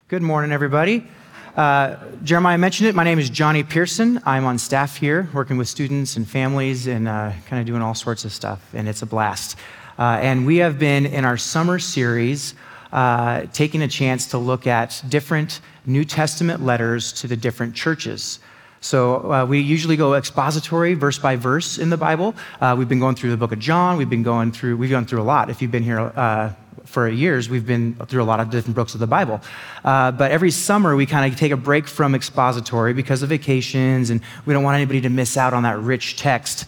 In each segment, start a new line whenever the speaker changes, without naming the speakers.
Good morning, everybody. Jeremiah mentioned it. My name is Johnny Pearson. I'm on staff here, working with students and families and kind of doing all sorts of stuff, and it's a blast. And we have been in our summer series taking a chance to look at different New Testament letters to the different churches. So we usually go expository, verse by verse in the Bible. We've been going through the book of John. We've gone through a lot. If you've been here for years, we've been through a lot of different books of the Bible. But every summer, we kind of take a break from expository because of vacations, and we don't want anybody to miss out on that rich text.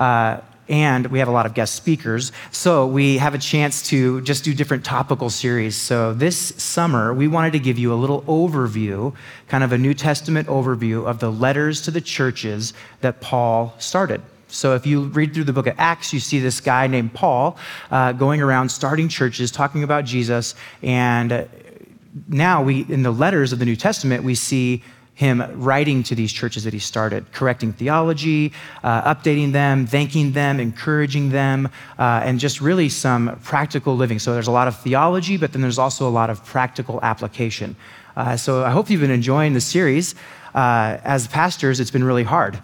And we have a lot of guest speakers, so we have a chance to just do different topical series. So this summer, we wanted to give you a little overview, kind of a New Testament overview of the letters to the churches that Paul started. So if you read through the book of Acts, you see this guy named Paul going around starting churches, talking about Jesus. And now in the letters of the New Testament, we see him writing to these churches that he started, correcting theology, updating them, thanking them, encouraging them, and just really some practical living. So there's a lot of theology, but then there's also a lot of practical application. So I hope you've been enjoying the series. As pastors, it's been really hard.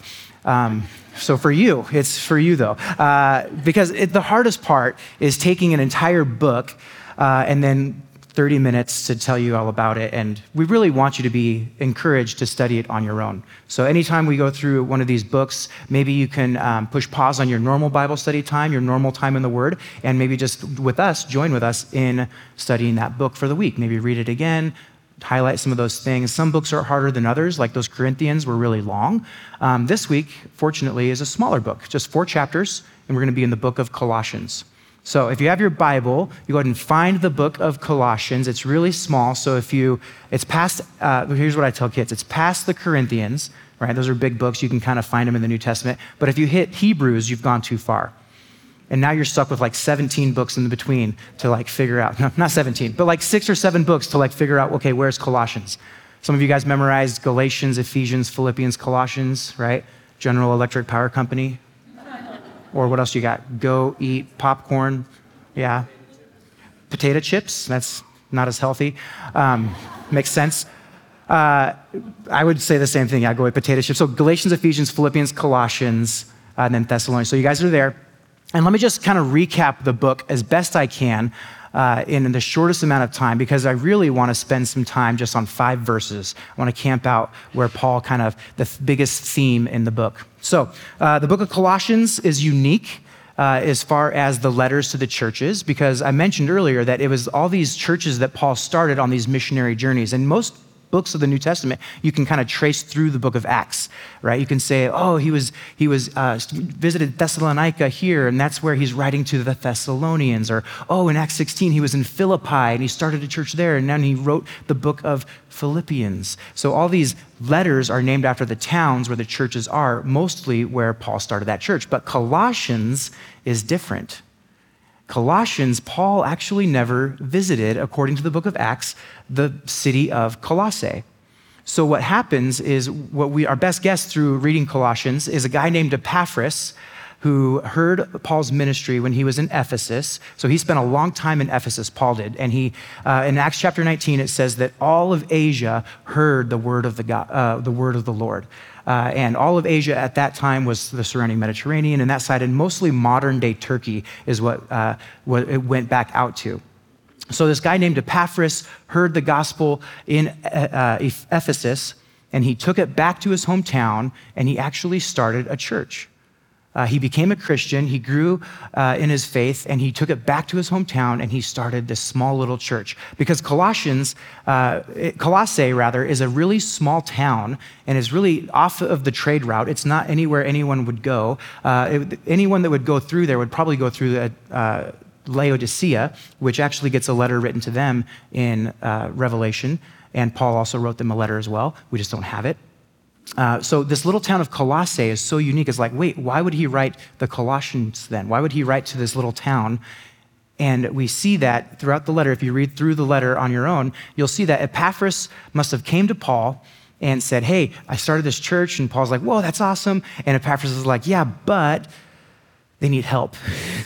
So for you, it's for you though, because the hardest part is taking an entire book and then 30 minutes to tell you all about it. And we really want you to be encouraged to study it on your own. So anytime we go through one of these books, maybe you can push pause on your normal Bible study time, your normal time in the Word, and maybe just join with us in studying that book for the week. Maybe read it again, highlight some of those things. Some books are harder than others, like those Corinthians were really long. This week, fortunately, is a smaller book, just 4 chapters, and we're going to be in the book of Colossians. So if you have your Bible, you go ahead and find the book of Colossians. It's really small, so it's past, here's what I tell kids, it's past the Corinthians, right? Those are big books. You can kind of find them in the New Testament. But if you hit Hebrews, you've gone too far. And now you're stuck with like 17 books in between to figure out, no, not 17, but like 6 or 7 books to figure out, okay, where's Colossians? Some of you guys memorized Galatians, Ephesians, Philippians, Colossians, right? General Electric Power Company. Or what else you got? Go eat popcorn. Yeah. Potato chips. That's not as healthy. Makes sense. I would say the same thing. Yeah, go eat potato chips. So Galatians, Ephesians, Philippians, Colossians, and then Thessalonians. So you guys are there. And let me just kind of recap the book as best I can in the shortest amount of time, because I really want to spend some time just on 5 verses. I want to camp out where Paul the biggest theme in the book. So the book of Colossians is unique as far as the letters to the churches, because I mentioned earlier that it was all these churches that Paul started on these missionary journeys. And most books of the New Testament, you can kind of trace through the book of Acts, right? You can say, oh, he visited Thessalonica here, and that's where he's writing to the Thessalonians. Or, oh, in Acts 16, he was in Philippi, and he started a church there, and then he wrote the book of Philippians. So all these letters are named after the towns where the churches are, mostly where Paul started that church. But Colossians is different. Colossians, Paul actually never visited, according to the book of Acts, the city of Colossae. So what happens is, our best guess through reading Colossians is a guy named Epaphras who heard Paul's ministry when he was in Ephesus. So he spent a long time in Ephesus, Paul did. And in Acts chapter 19, it says that all of Asia heard the word of the Lord. And all of Asia at that time was the surrounding Mediterranean and that side, and mostly modern-day Turkey is what it went back out to. So this guy named Epaphras heard the gospel in Ephesus, and he took it back to his hometown, and he actually started a church. He became a Christian, he grew in his faith, and he took it back to his hometown, and he started this small little church. Because Colossae, is a really small town and is really off of the trade route. It's not anywhere anyone would go. Anyone that would go through there would probably go through Laodicea, which actually gets a letter written to them in Revelation, and Paul also wrote them a letter as well. We just don't have it. So this little town of Colossae is so unique. It's like, wait, why would he write the Colossians then? Why would he write to this little town? And we see that throughout the letter. If you read through the letter on your own, you'll see that Epaphras must have came to Paul and said, hey, I started this church. And Paul's like, whoa, that's awesome. And Epaphras is like, yeah, but they need help.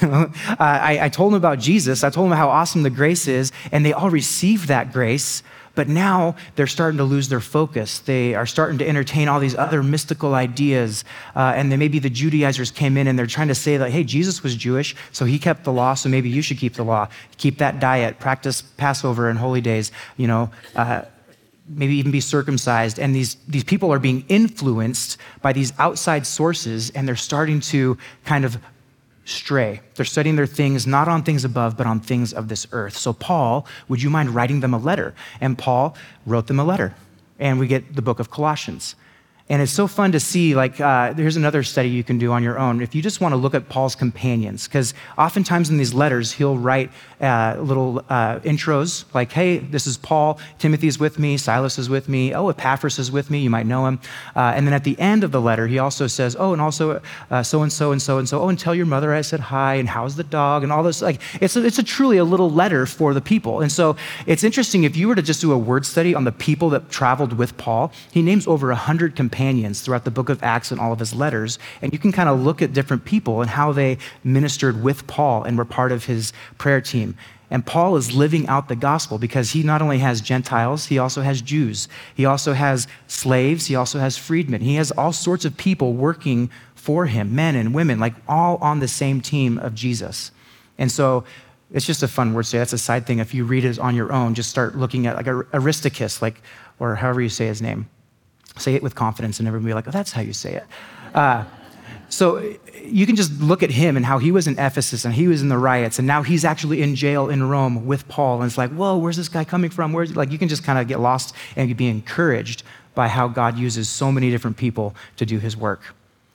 I told them about Jesus. I told them how awesome the grace is, and they all received that grace. But now they're starting to lose their focus. They are starting to entertain all these other mystical ideas. And then maybe the Judaizers came in and they're trying to say that, hey, Jesus was Jewish, so he kept the law, so maybe you should keep the law. Keep that diet, practice Passover and holy days, maybe even be circumcised. And these people are being influenced by these outside sources, and they're starting to kind of stray. They're studying their things, not on things above, but on things of this earth. So Paul, would you mind writing them a letter? And Paul wrote them a letter. And we get the book of Colossians. And it's so fun to see, here's another study you can do on your own. If you just want to look at Paul's companions, because oftentimes in these letters, he'll write little intros like, hey, this is Paul, Timothy is with me, Silas is with me, oh, Epaphras is with me, you might know him. And then at the end of the letter, he also says, oh, and also so-and-so and so-and-so, oh, and tell your mother I said hi, and how's the dog, and all this. It's truly a little letter for the people. And so it's interesting, if you were to just do a word study on the people that traveled with Paul, he names over 100 companions throughout the book of Acts and all of his letters, and you can kind of look at different people and how they ministered with Paul and were part of his prayer team. And Paul is living out the gospel because he not only has Gentiles, he also has Jews. He also has slaves. He also has freedmen. He has all sorts of people working for him, men and women, all on the same team of Jesus. And so it's just a fun word. So that's a side thing. If you read it on your own, just start looking at Aristarchus, or however you say his name. Say it with confidence and everybody will be like, oh, that's how you say it. So you can just look at him and how he was in Ephesus and he was in the riots, and now he's actually in jail in Rome with Paul. And it's like, whoa, where's this guy coming from? You can just kind of get lost and be encouraged by how God uses so many different people to do his work.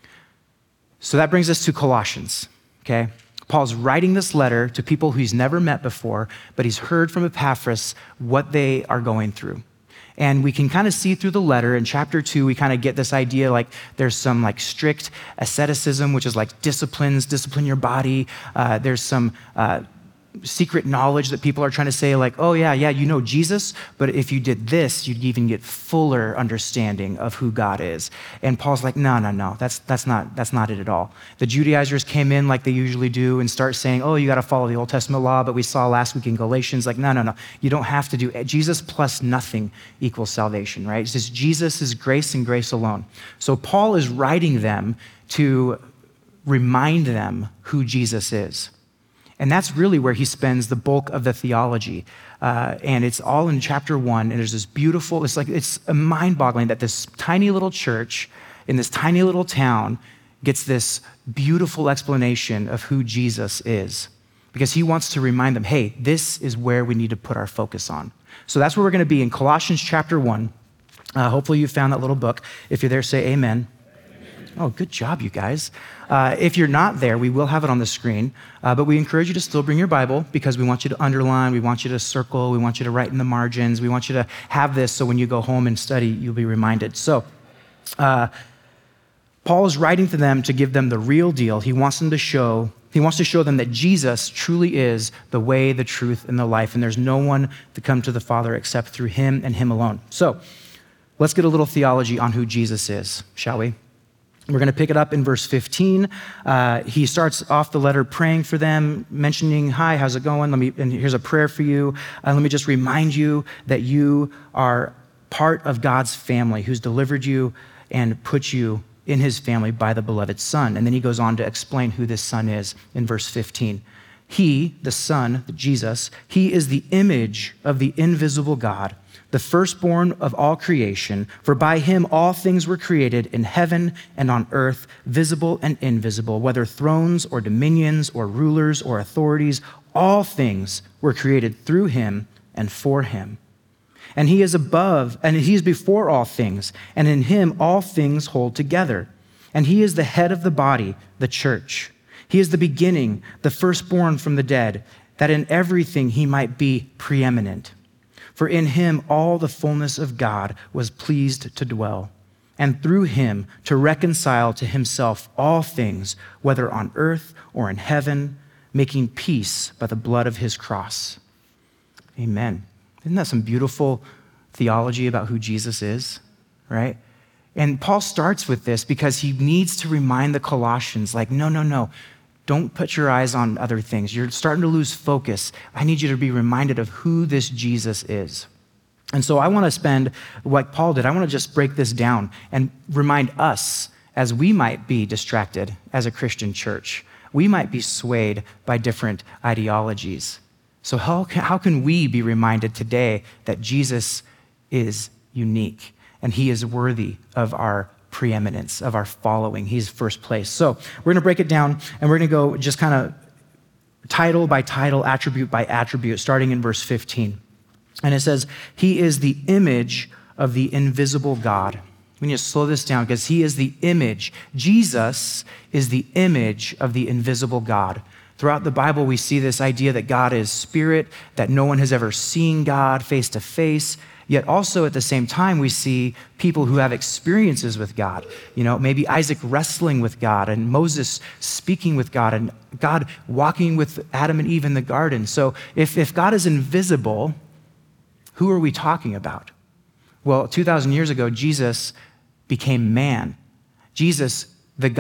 So that brings us to Colossians, okay? Paul's writing this letter to people who he's never met before, but he's heard from Epaphras what they are going through. And we can kind of see through the letter in chapter 2, we kind of get this idea there's some strict asceticism, which is discipline your body. There's some secret knowledge that people are trying to say oh yeah, you know Jesus, but if you did this, you'd even get fuller understanding of who God is. And Paul's like, no, that's not it at all. The Judaizers came in like they usually do and start saying, oh, you got to follow the Old Testament law, but we saw last week in Galatians, no, you don't have to do it. Jesus plus nothing equals salvation, right? It's just Jesus is grace and grace alone. So Paul is writing them to remind them who Jesus is. And that's really where he spends the bulk of the theology. And it's all in chapter 1. And there's this beautiful, it's mind-boggling that this tiny little church in this tiny little town gets this beautiful explanation of who Jesus is. Because he wants to remind them, hey, this is where we need to put our focus on. So that's where we're going to be in Colossians chapter 1. Hopefully you found that little book. If you're there, say amen. Oh, good job, you guys. If you're not there, we will have it on the screen, but we encourage you to still bring your Bible because we want you to underline, we want you to circle, we want you to write in the margins, we want you to have this so when you go home and study, you'll be reminded. So Paul is writing to them to give them the real deal. He wants to show them that Jesus truly is the way, the truth, and the life, and there's no one to come to the Father except through him and him alone. So let's get a little theology on who Jesus is, shall we? We're going to pick it up in verse 15. He starts off the letter praying for them, mentioning, hi, how's it going? And here's a prayer for you. Let me just remind you that you are part of God's family who's delivered you and put you in his family by the beloved Son. And then he goes on to explain who this Son is in verse 15. He, the Son, Jesus, he is the image of the invisible God, the firstborn of all creation, for by him all things were created in heaven and on earth, visible and invisible, whether thrones or dominions or rulers or authorities, all things were created through him and for him. And he is above, and he is before all things, and in him all things hold together. And he is the head of the body, the church. He is the beginning, the firstborn from the dead, that in everything he might be preeminent. For in him all the fullness of God was pleased to dwell, and through him to reconcile to himself all things, whether on earth or in heaven, making peace by the blood of his cross. Amen. Isn't that some beautiful theology about who Jesus is, right? And Paul starts with this because he needs to remind the Colossians, no. Don't put your eyes on other things. You're starting to lose focus. I need you to be reminded of who this Jesus is. And so I want to spend, like Paul did, I want to just break this down and remind us, as we might be distracted as a Christian church, we might be swayed by different ideologies. So how can we be reminded today that Jesus is unique and he is worthy of our preeminence, of our following? He's first place. So we're going to break it down, and we're going to go just kind of title by title, attribute by attribute, starting in verse 15. And it says, he is the image of the invisible God. We need to slow this down because he is the image. Jesus is the image of the invisible God. Throughout the Bible, we see this idea that God is spirit, that no one has ever seen God face to face. Yet also at the same time, we see people who have experiences with God. You know, maybe Isaac wrestling with God and Moses speaking with God and God walking with Adam and Eve in the garden. So if God is invisible, who are we talking about? Well, 2,000 years ago, Jesus became man. Jesus, the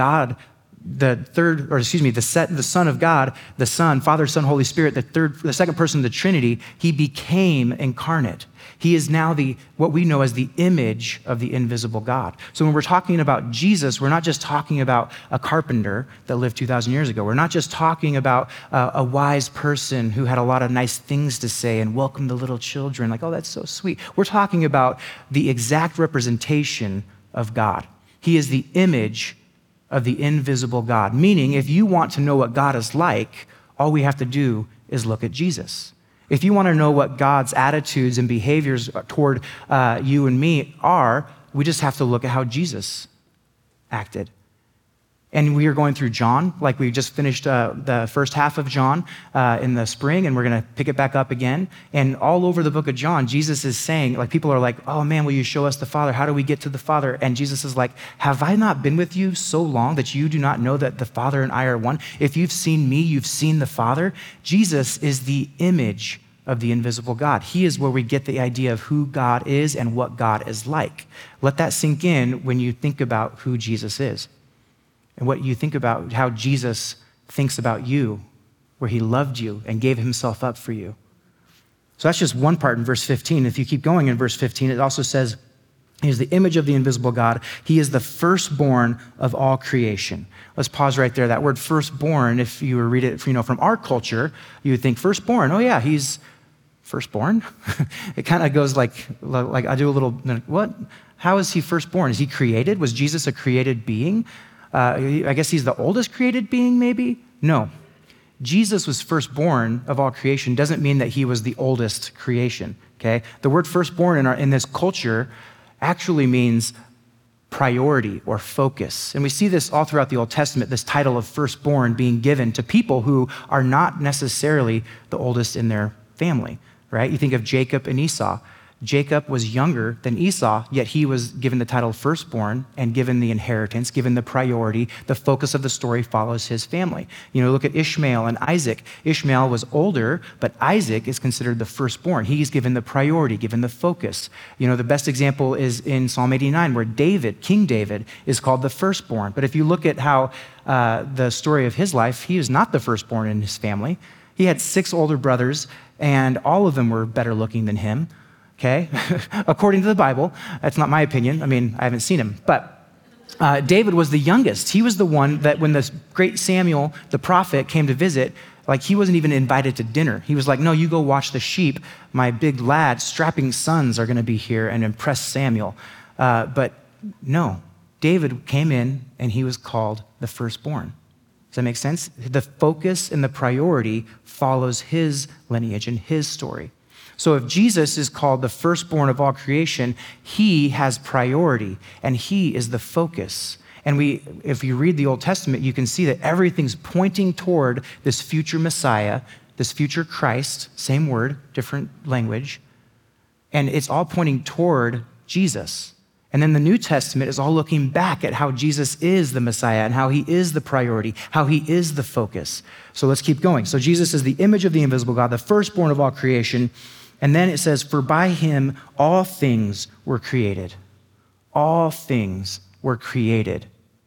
Son of God, the Son, Father, Son, Holy Spirit, the second person of the Trinity, he became incarnate. He is now what we know as the image of the invisible God. So when we're talking about Jesus, we're not just talking about a carpenter that lived 2,000 years ago. We're not just talking about a wise person who had a lot of nice things to say and welcomed the little children, like, oh, that's so sweet. We're talking about the exact representation of God. He is the image of the invisible God, meaning if you want to know what God is like, all we have to do is look at Jesus. If you want to know what God's attitudes and behaviors toward you and me are, we just have to look at how Jesus acted. And we are going through John, like we just finished the first half of John in the spring, and we're going to pick it back up again. And all over the book of John, Jesus is saying, like, people are like, oh man, will you show us the Father? How do we get to the Father? And Jesus is like, have I not been with you so long that you do not know that the Father and I are one? If you've seen me, you've seen the Father. Jesus is the image of the invisible God. He is where we get the idea of who God is and what God is like. Let that sink in when you think about who Jesus is. And what you think about how Jesus thinks about you, where he loved you and gave himself up for you. So that's just one part in verse 15. If you keep going in verse 15, it also says, he is the image of the invisible God. He is the firstborn of all creation. Let's pause right there. That word firstborn, if you were to read it from our culture, you would think firstborn, oh yeah, he's firstborn. It kind of goes like I do a little, what? How is he firstborn? Is he created? Was Jesus a created being? I guess he's the oldest created being, maybe? No. Jesus was firstborn of all creation doesn't mean that he was the oldest creation, okay? The word firstborn in this culture actually means priority or focus. And we see this all throughout the Old Testament, this title of firstborn being given to people who are not necessarily the oldest in their family, right? You think of Jacob and Esau. Jacob was younger than Esau, yet he was given the title firstborn and given the inheritance, given the priority. The focus of the story follows his family. Look at Ishmael and Isaac. Ishmael was older, but Isaac is considered the firstborn. He's given the priority, given the focus. The best example is in Psalm 89, where King David, is called the firstborn. But if you look at how the story of his life, he was not the firstborn in his family. He had 6 older brothers, and all of them were better looking than him. Okay, according to the Bible. That's not my opinion. I haven't seen him. But David was the youngest. He was the one that when the great Samuel, the prophet, came to visit, he wasn't even invited to dinner. He was like, no, you go watch the sheep. My big lad, strapping sons are going to be here and impress Samuel. But no, David came in and he was called the firstborn. Does that make sense? The focus and the priority follows his lineage and his story. So if Jesus is called the firstborn of all creation, he has priority and he is the focus. And if you read the Old Testament, you can see that everything's pointing toward this future Messiah, this future Christ, same word, different language. And it's all pointing toward Jesus. And then the New Testament is all looking back at how Jesus is the Messiah and how he is the priority, how he is the focus. So let's keep going. So Jesus is the image of the invisible God, the firstborn of all creation. And then it says, for by him all things were created. All things were created.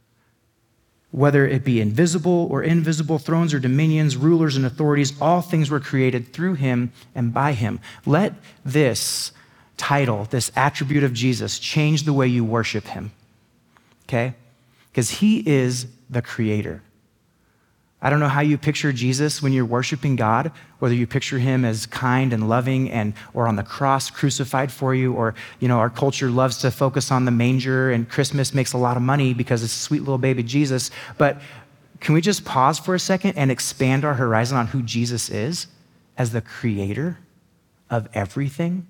Whether it be invisible or invisible, thrones or dominions, rulers and authorities, all things were created through him and by him. Let this title, this attribute of Jesus, change the way you worship him, okay? Because he is the creator. I don't know how you picture Jesus when you're worshiping God, whether you picture him as kind and loving or on the cross crucified for you, or, our culture loves to focus on the manger, and Christmas makes a lot of money because it's a sweet little baby Jesus. But can we just pause for a second and expand our horizon on who Jesus is as the creator of everything?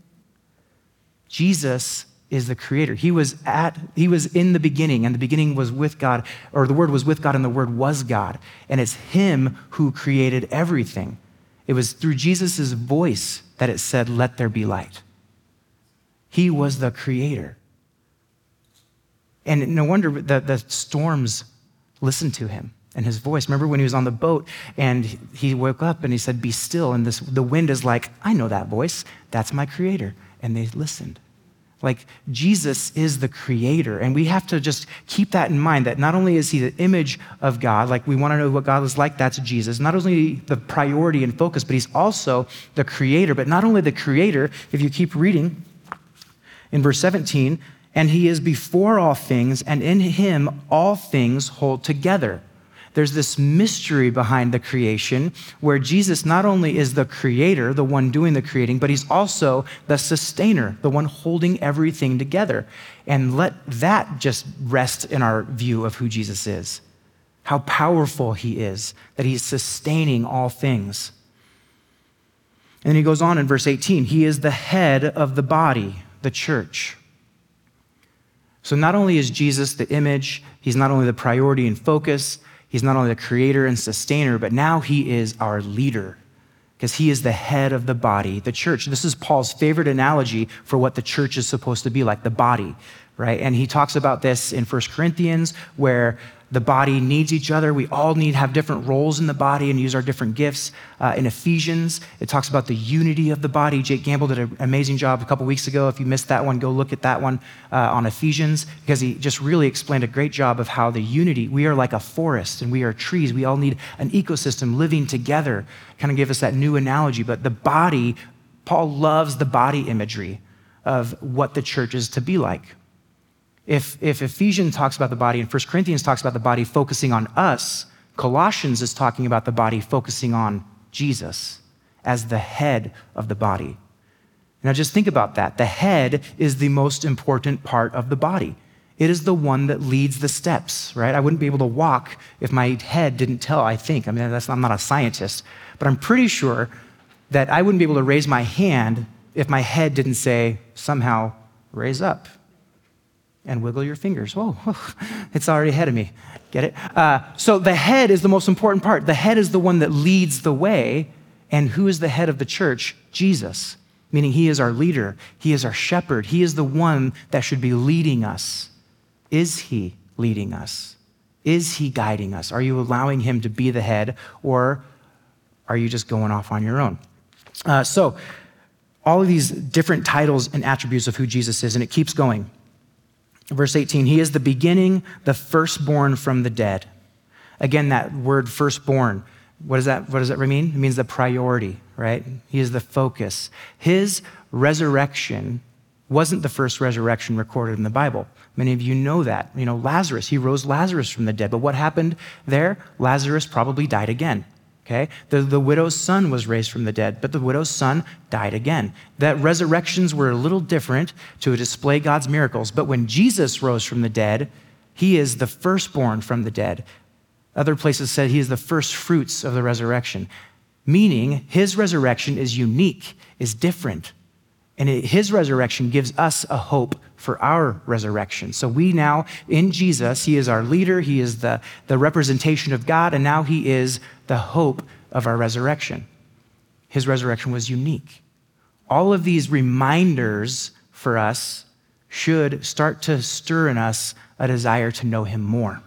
Jesus is the creator. He was in the beginning, and the beginning was with God, or the Word was with God, and the Word was God. And it's him who created everything. It was through Jesus' voice that it said, "Let there be light." He was the creator. And no wonder the storms listened to him and his voice. Remember when he was on the boat and he woke up and he said, "Be still." And the wind is like, "I know that voice. That's my creator." And they listened. Like, Jesus is the creator, and we have to just keep that in mind, that not only is he the image of God, like we want to know what God is like, that's Jesus. Not only the priority and focus, but he's also the creator. But not only the creator, if you keep reading in verse 17, "And he is before all things, and in him all things hold together." There's this mystery behind the creation where Jesus not only is the creator, the one doing the creating, but he's also the sustainer, the one holding everything together. And let that just rest in our view of who Jesus is, how powerful he is, that he's sustaining all things. And he goes on in verse 18, he is the head of the body, the church. So not only is Jesus the image, he's not only the priority and focus, he's not only the creator and sustainer, but now he is our leader, because he is the head of the body, the church. This is Paul's favorite analogy for what the church is supposed to be like, the body, right? And he talks about this in 1 Corinthians, where the body needs each other. We all need to have different roles in the body and use our different gifts. In Ephesians, it talks about the unity of the body. Jake Gamble did an amazing job a couple weeks ago. If you missed that one, go look at that one on Ephesians, because he just really explained a great job of how the unity, we are like a forest and we are trees. We all need an ecosystem living together. Kind of give us that new analogy. But the body, Paul loves the body imagery of what the church is to be like. If Ephesians talks about the body and 1 Corinthians talks about the body focusing on us, Colossians is talking about the body focusing on Jesus as the head of the body. Now just think about that. The head is the most important part of the body. It is the one that leads the steps, right? I wouldn't be able to walk if my head didn't tell, I think. I mean, I'm not a scientist, but I'm pretty sure that I wouldn't be able to raise my hand if my head didn't say, somehow, raise up. And wiggle your fingers. Oh, it's already ahead of me. Get it? So the head is the most important part. The head is the one that leads the way. And who is the head of the church? Jesus, meaning he is our leader. He is our shepherd. He is the one that should be leading us. Is he leading us? Is he guiding us? Are you allowing him to be the head, or are you just going off on your own? So all of these different titles and attributes of who Jesus is, and it keeps going. Verse 18, he is the beginning, the firstborn from the dead. Again, that word firstborn, what does that mean? It means the priority, right? He is the focus. His resurrection wasn't the first resurrection recorded in the Bible. Many of you know that. Lazarus, he rose Lazarus from the dead. But what happened there? Lazarus probably died again. Okay? The widow's son was raised from the dead, but the widow's son died again. That resurrections were a little different to display God's miracles, but when Jesus rose from the dead, he is the firstborn from the dead. Other places said he is the first fruits of the resurrection, meaning his resurrection is unique, is different. And his resurrection gives us a hope for our resurrection. So we now, in Jesus, he is our leader, he is the representation of God, and now he is the hope of our resurrection. His resurrection was unique. All of these reminders for us should start to stir in us a desire to know him more.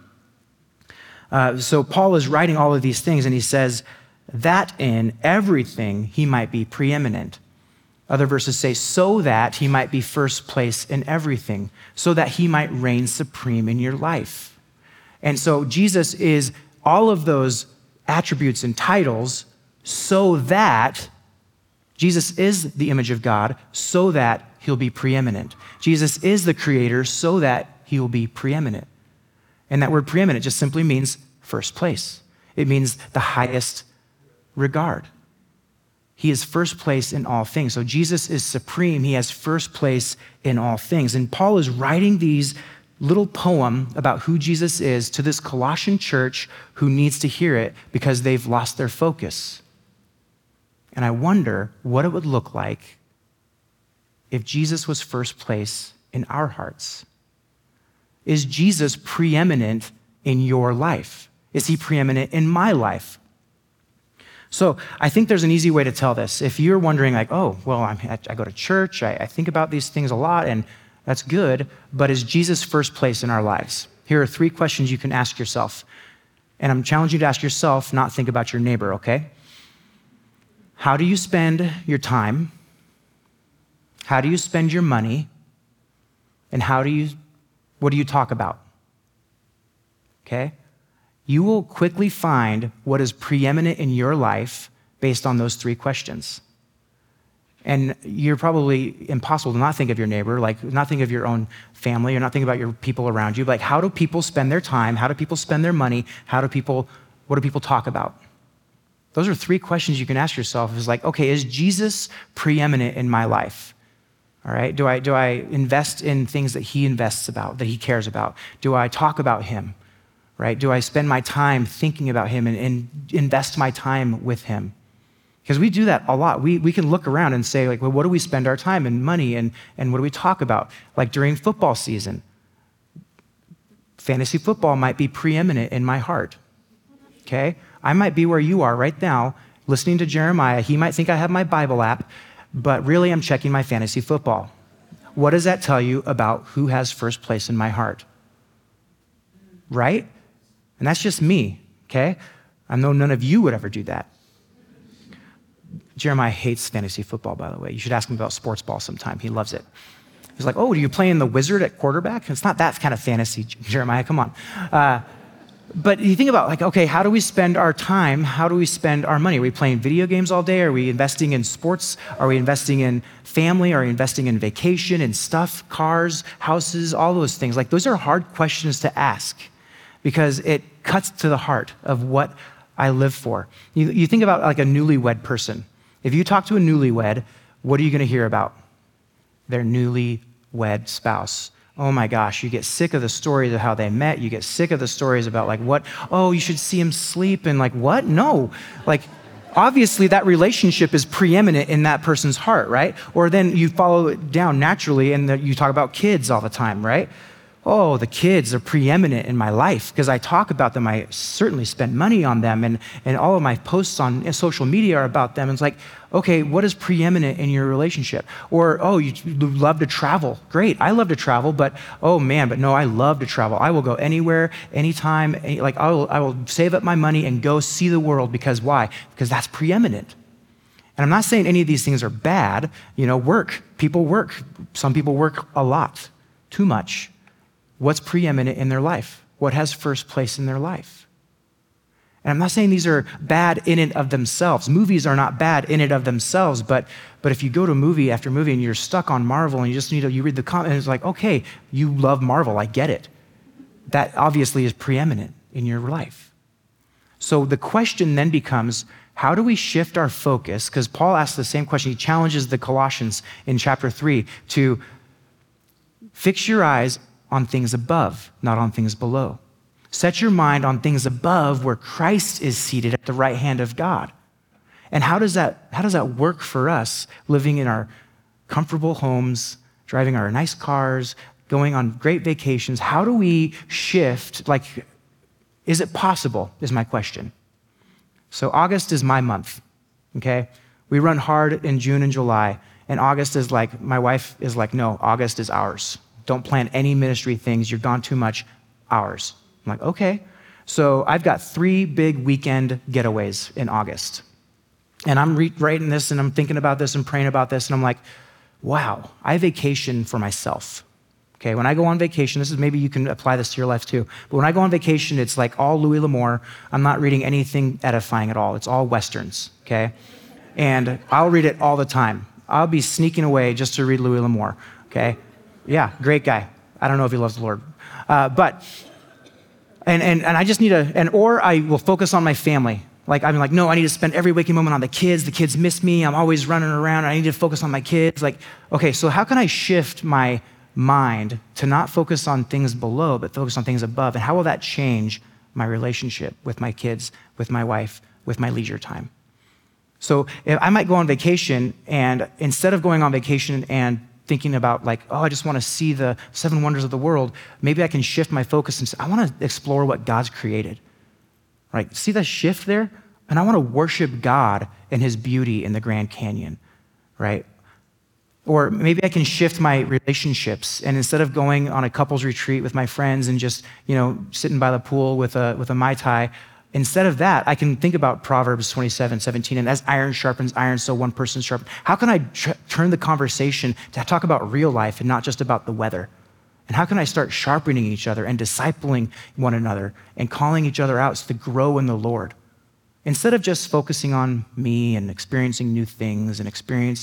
So Paul is writing all of these things, and he says that in everything he might be preeminent. Other verses say, so that he might be first place in everything, so that he might reign supreme in your life. And so Jesus is all of those attributes and titles, so that Jesus is the image of God, so that he'll be preeminent. Jesus is the creator so that he will be preeminent. And that word preeminent just simply means first place. It means the highest regard. He is first place in all things. So Jesus is supreme. He has first place in all things. And Paul is writing these little poem about who Jesus is to this Colossian church who needs to hear it because they've lost their focus. And I wonder what it would look like if Jesus was first place in our hearts. Is Jesus preeminent in your life? Is he preeminent in my life? So I think there's an easy way to tell this. If you're wondering like, oh, well, I go to church, I think about these things a lot, and that's good, but is Jesus first place in our lives? Here are 3 questions you can ask yourself. And I'm challenging you to ask yourself, not think about your neighbor, okay? How do you spend your time? How do you spend your money? And what do you talk about? Okay? You will quickly find what is preeminent in your life based on those 3 questions. And you're probably impossible to not think of your neighbor, like not think of your own family, or not think about your people around you. Like, how do people spend their time? How do people spend their money? What do people talk about? Those are 3 questions you can ask yourself. Is like, okay, is Jesus preeminent in my life? All right, do I invest in things that he invests about, that he cares about? Do I talk about him? Right? Do I spend my time thinking about him and invest my time with him? Because we do that a lot. We can look around and say, like, well, what do we spend our time and money and what do we talk about? Like during football season, fantasy football might be preeminent in my heart. Okay? I might be where you are right now, listening to Jeremiah. He might think I have my Bible app, but really I'm checking my fantasy football. What does that tell you about who has first place in my heart? Right? And that's just me, okay? I know none of you would ever do that. Jeremiah hates fantasy football, by the way. You should ask him about sports ball sometime. He loves it. He's like, oh, do you play in the wizard at quarterback? It's not that kind of fantasy, Jeremiah, come on. But you think about, like, okay, how do we spend our time? How do we spend our money? Are we playing video games all day? Are we investing in sports? Are we investing in family? Are we investing in vacation, in stuff, cars, houses, all those things? Like, those are hard questions to ask because it cuts to the heart of what I live for. You think about like a newlywed person. If you talk to a newlywed, what are you going to hear about? Their newlywed spouse. Oh my gosh, you get sick of the stories of how they met. You get sick of the stories about like what, oh, you should see him sleep and like what? No. Like obviously that relationship is preeminent in that person's heart, right? Or then you follow it down naturally and you talk about kids all the time, right? Oh, the kids are preeminent in my life because I talk about them. I certainly spend money on them and all of my posts on social media are about them. And it's like, okay, what is preeminent in your relationship? Or, oh, you love to travel. Great, I love to travel, but oh man, but no, I love to travel. I will go anywhere, anytime, like I will save up my money and go see the world because why? Because that's preeminent. And I'm not saying any of these things are bad. You know, people work. Some people work a lot, too much. What's preeminent in their life? What has first place in their life? And I'm not saying these are bad in and of themselves. Movies are not bad in and of themselves, but if you go to movie after movie and you're stuck on Marvel and you read the comments, and it's like, okay, you love Marvel, I get it. That obviously is preeminent in your life. So the question then becomes, how do we shift our focus? Because Paul asks the same question. He challenges the Colossians in chapter 3 to fix your eyes on things above, not on things below. Set your mind on things above where Christ is seated at the right hand of God. And how does that work for us living in our comfortable homes, driving our nice cars, going on great vacations? How do we shift? Like, is it possible, is my question. So August is my month, okay? We run hard in June and July, and August is like, my wife is like, no, August is ours. Don't plan any ministry things. You're gone too much. Ours. I'm like, okay. So I've got 3 big weekend getaways in August. And I'm writing this and I'm thinking about this and praying about this. And I'm like, wow, I vacation for myself. Okay, when I go on vacation, maybe you can apply this to your life too. But when I go on vacation, it's like all Louis L'Amour. I'm not reading anything edifying at all. It's all Westerns, okay? And I'll read it all the time. I'll be sneaking away just to read Louis L'Amour, okay? Yeah, great guy. I don't know if he loves the Lord. And I just need or I will focus on my family. Like, I'm like, no, I need to spend every waking moment on the kids. The kids miss me. I'm always running around. I need to focus on my kids. Like, okay, so how can I shift my mind to not focus on things below, but focus on things above? And how will that change my relationship with my kids, with my wife, with my leisure time? So if I might go on vacation, and instead of going on vacation and thinking about like, oh, I just want to see the 7 wonders of the world, maybe I can shift my focus and say, I want to explore what God's created. Right? See that shift there? And I want to worship God and his beauty in the Grand Canyon, right? Or maybe I can shift my relationships, and instead of going on a couples retreat with my friends and just, sitting by the pool with a Mai Tai, instead of that, I can think about Proverbs 27:17, and as iron sharpens iron, so one person sharpens. How can I turn the conversation to talk about real life and not just about the weather? And how can I start sharpening each other and discipling one another and calling each other out to grow in the Lord? Instead of just focusing on me and experiencing new things and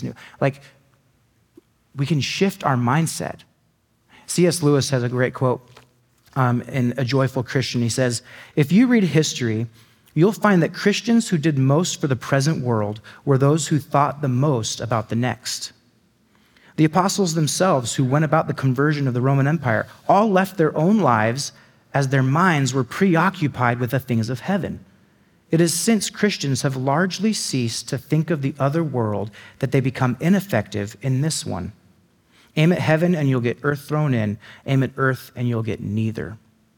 we can shift our mindset. C.S. Lewis has a great quote in A Joyful Christian. He says, if you read history, you'll find that Christians who did most for the present world were those who thought the most about the next. The apostles themselves, who went about the conversion of the Roman Empire, all left their own lives as their minds were preoccupied with the things of heaven. It is since Christians have largely ceased to think of the other world that they become ineffective in this one. Aim at heaven and you'll get earth thrown in. Aim at earth and you'll get neither.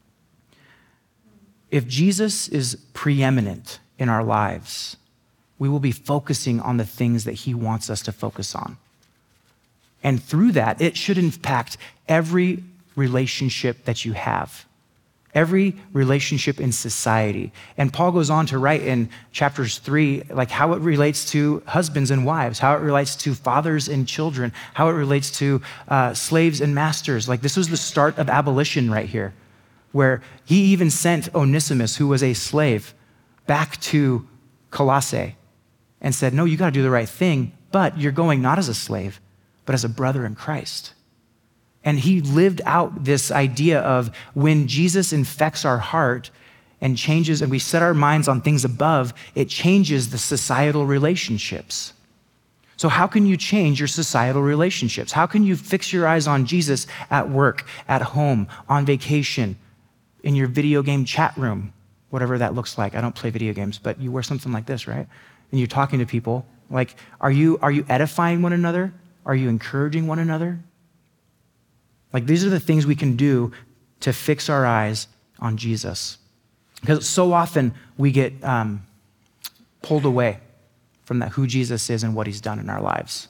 If Jesus is preeminent in our lives, we will be focusing on the things that he wants us to focus on. And through that, it should impact every relationship that you have, every relationship in society. And Paul goes on to write in chapters 3, like how it relates to husbands and wives, how it relates to fathers and children, how it relates to slaves and masters. Like this was the start of abolition right here, where he even sent Onesimus, who was a slave, back to Colossae and said, no, you got to do the right thing, but you're going not as a slave, but as a brother in Christ. And he lived out this idea of when Jesus infects our heart and changes, and we set our minds on things above, it changes the societal relationships. So how can you change your societal relationships? How can you fix your eyes on Jesus at work, at home, on vacation, in your video game chat room, whatever that looks like? I don't play video games, but you wear something like this, right? And you're talking to people. Like, are you edifying one another? Are you encouraging one another? Like, these are the things we can do to fix our eyes on Jesus. Because so often we get pulled away from that, who Jesus is and what he's done in our lives.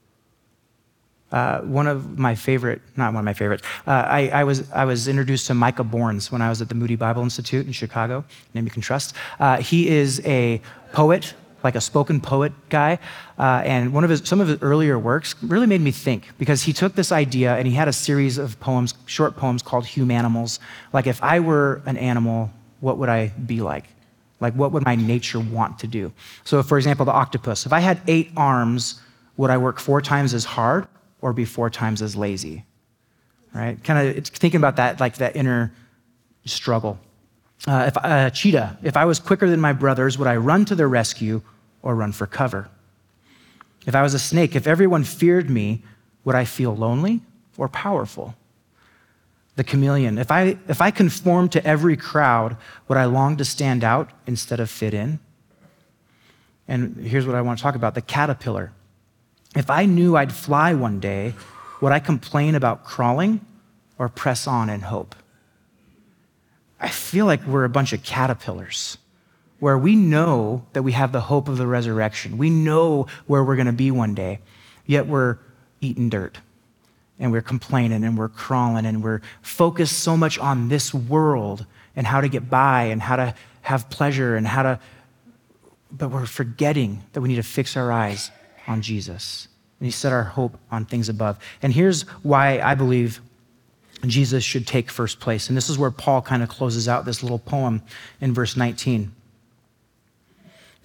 I was introduced to Micah Borns when I was at the Moody Bible Institute in Chicago, name you can trust. He is a poet, like a spoken poet guy, and some of his earlier works really made me think, because he took this idea and he had a series of poems, short poems called Humanimals. Like, if I were an animal, what would I be like? Like, what would my nature want to do? So, for example, the octopus. If I had 8 arms, would I work 4 times as hard or be 4 times as lazy? Right? Kind of thinking about that, like that inner struggle. If a cheetah, if I was quicker than my brothers, would I run to their rescue or run for cover? If I was a snake, if everyone feared me, would I feel lonely or powerful? The chameleon, if I conformed to every crowd, would I long to stand out instead of fit in? And here's what I want to talk about, the caterpillar. If I knew I'd fly one day, would I complain about crawling or press on in hope? I feel like we're a bunch of caterpillars where we know that we have the hope of the resurrection. We know where we're going to be one day, yet we're eating dirt and we're complaining and we're crawling and we're focused so much on this world and how to get by and how to have pleasure and but we're forgetting that we need to fix our eyes on Jesus. And he set our hope on things above. And here's why I believe Jesus should take first place. And this is where Paul kind of closes out this little poem in verse 19.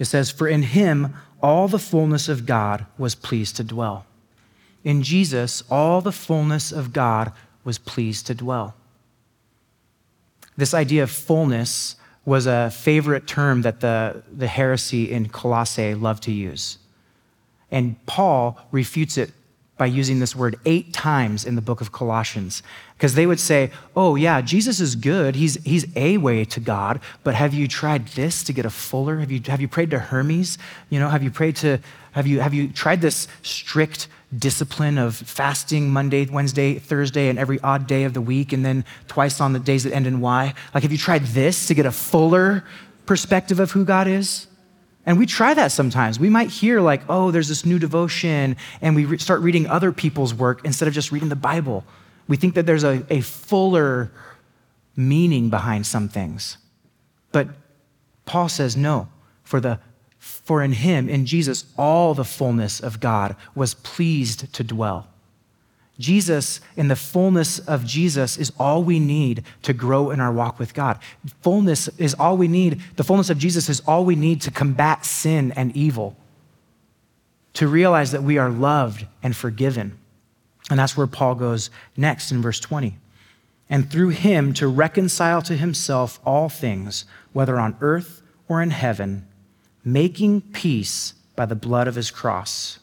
It says, "For in him all the fullness of God was pleased to dwell." In Jesus, all the fullness of God was pleased to dwell. This idea of fullness was a favorite term that the heresy in Colossae loved to use. And Paul refutes it by using this word 8 times in the book of Colossians, because they would say, oh yeah, Jesus is good. He's a way to God, but have you tried this to get a fuller? Have you prayed to Hermes? Have you tried this strict discipline of fasting Monday, Wednesday, Thursday, and every odd day of the week, and then twice on the days that end in Y? Like, have you tried this to get a fuller perspective of who God is? And we try that sometimes. We might hear like, oh, there's this new devotion, and we start reading other people's work instead of just reading the Bible. We think that there's a fuller meaning behind some things. But Paul says no, for in him, in Jesus, all the fullness of God was pleased to dwell. Jesus, in the fullness of Jesus, is all we need to grow in our walk with God. Fullness is all we need. The fullness of Jesus is all we need to combat sin and evil, to realize that we are loved and forgiven. And that's where Paul goes next in verse 20. And through him to reconcile to himself all things, whether on earth or in heaven, making peace by the blood of his cross.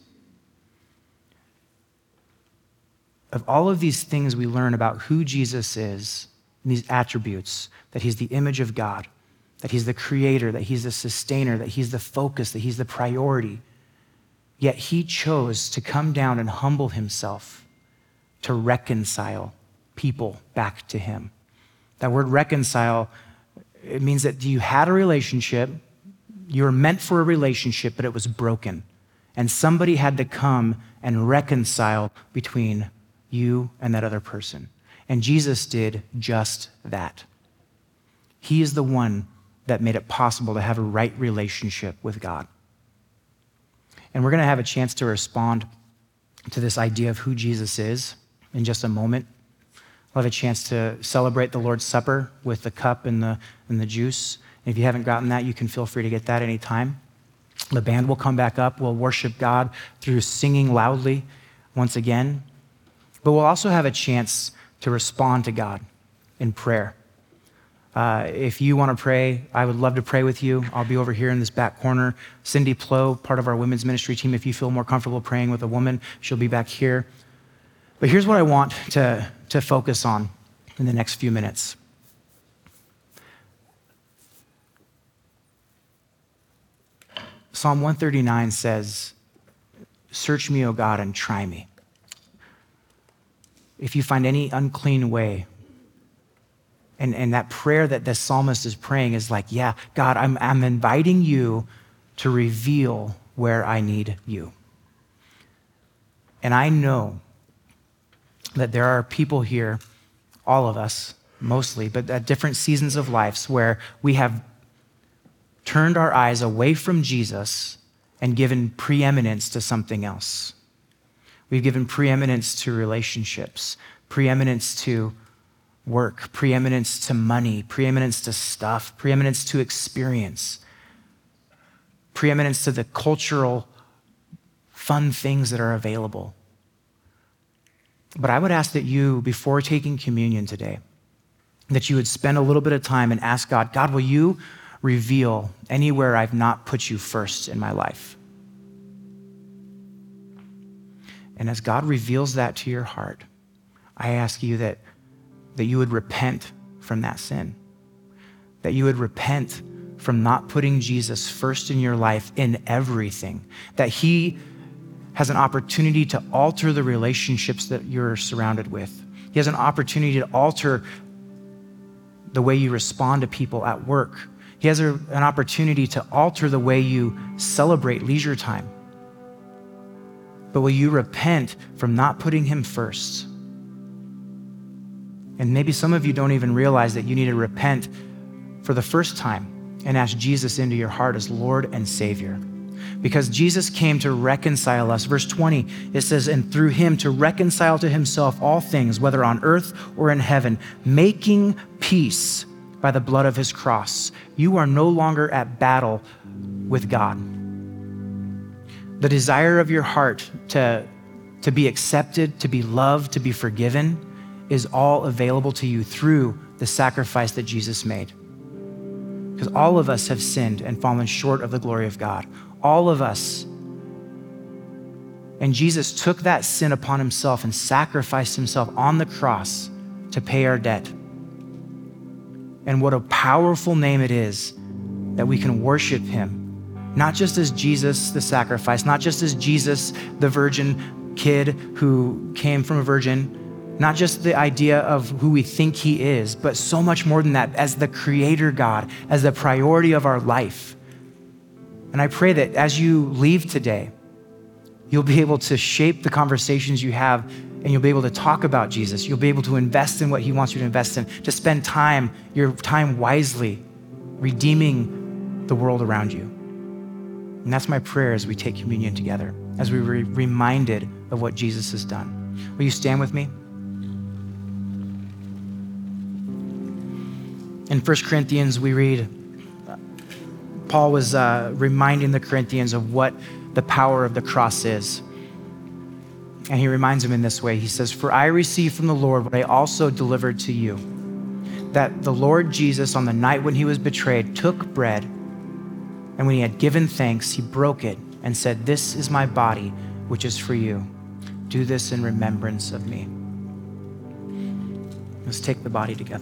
Of all of these things we learn about who Jesus is, and these attributes, that he's the image of God, that he's the creator, that he's the sustainer, that he's the focus, that he's the priority. Yet he chose to come down and humble himself to reconcile people back to him. That word reconcile, it means that you had a relationship, you were meant for a relationship, but it was broken. And somebody had to come and reconcile between you and that other person. And Jesus did just that. He is the one that made it possible to have a right relationship with God. And we're going to have a chance to respond to this idea of who Jesus is in just a moment. We'll have a chance to celebrate the Lord's Supper with the cup and the juice. And if you haven't gotten that, you can feel free to get that anytime. The band will come back up. We'll worship God through singing loudly once again. But we'll also have a chance to respond to God in prayer. If you want to pray, I would love to pray with you. I'll be over here in this back corner. Cindy Plow, part of our women's ministry team, if you feel more comfortable praying with a woman, she'll be back here. But here's what I want to focus on in the next few minutes. Psalm 139 says, "Search me, O God, and try me. If you find any unclean way," and that prayer that the psalmist is praying is like, yeah, God, I'm inviting you to reveal where I need you. And I know that there are people here, all of us mostly, but at different seasons of lives where we have turned our eyes away from Jesus and given preeminence to something else. We've given preeminence to relationships, preeminence to work, preeminence to money, preeminence to stuff, preeminence to experience, preeminence to the cultural fun things that are available. But I would ask that you, before taking communion today, that you would spend a little bit of time and ask God, God, will you reveal anywhere I've not put you first in my life? And as God reveals that to your heart, I ask you that you would repent from that sin, that you would repent from not putting Jesus first in your life in everything, that he has an opportunity to alter the relationships that you're surrounded with. He has an opportunity to alter the way you respond to people at work. He has an opportunity to alter the way you celebrate leisure time. But will you repent from not putting him first? And maybe some of you don't even realize that you need to repent for the first time and ask Jesus into your heart as Lord and Savior. Because Jesus came to reconcile us. Verse 20, it says, and through him to reconcile to himself all things, whether on earth or in heaven, making peace by the blood of his cross. You are no longer at battle with God. The desire of your heart to be accepted, to be loved, to be forgiven is all available to you through the sacrifice that Jesus made. Because all of us have sinned and fallen short of the glory of God. All of us. And Jesus took that sin upon himself and sacrificed himself on the cross to pay our debt. And what a powerful name it is that we can worship him, not just as Jesus, the sacrifice, not just as Jesus, the virgin kid who came from a virgin, not just the idea of who we think he is, but so much more than that, as the creator God, as the priority of our life. And I pray that as you leave today, you'll be able to shape the conversations you have, and you'll be able to talk about Jesus. You'll be able to invest in what he wants you to invest in, to spend your time wisely, redeeming the world around you. And that's my prayer as we take communion together, as we're reminded of what Jesus has done. Will you stand with me? In 1 Corinthians, we read, Paul was reminding the Corinthians of what the power of the cross is. And he reminds them in this way. He says, "For I received from the Lord what I also delivered to you, that the Lord Jesus, on the night when he was betrayed, took bread, and when he had given thanks, he broke it and said, 'This is my body, which is for you. Do this in remembrance of me.'" Let's take the body together.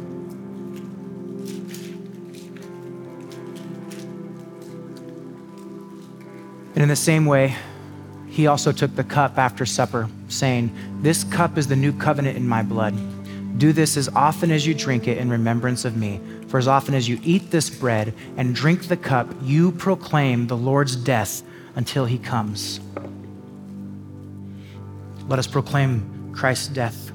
And in the same way, he also took the cup after supper, saying, "This cup is the new covenant in my blood. Do this as often as you drink it in remembrance of me. For as often as you eat this bread and drink the cup, you proclaim the Lord's death until he comes." Let us proclaim Christ's death.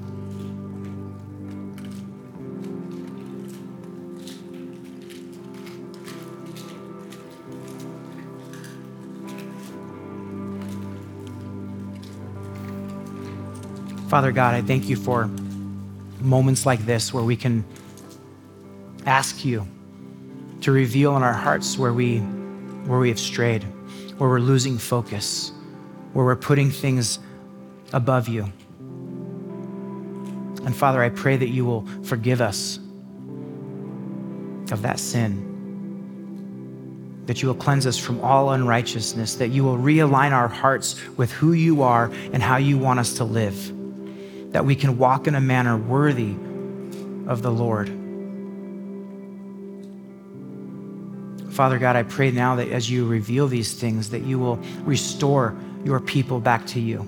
Father God, I thank you for moments like this where we can ask you to reveal in our hearts where we have strayed, where we're losing focus, where we're putting things above you. And Father, I pray that you will forgive us of that sin, that you will cleanse us from all unrighteousness, that you will realign our hearts with who you are and how you want us to live, that we can walk in a manner worthy of the Lord. Father God, I pray now that as you reveal these things, that you will restore your people back to you,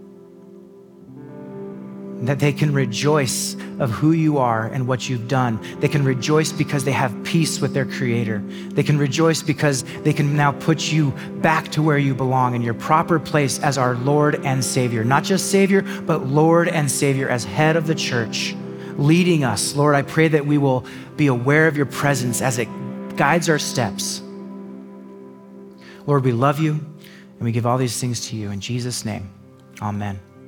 that they can rejoice of who you are and what you've done. They can rejoice because they have peace with their Creator. They can rejoice because they can now put you back to where you belong, in your proper place as our Lord and Savior. Not just Savior, but Lord and Savior as head of the church, leading us. Lord, I pray that we will be aware of your presence as it guides our steps. Lord, we love you, and we give all these things to you. In Jesus' name, amen.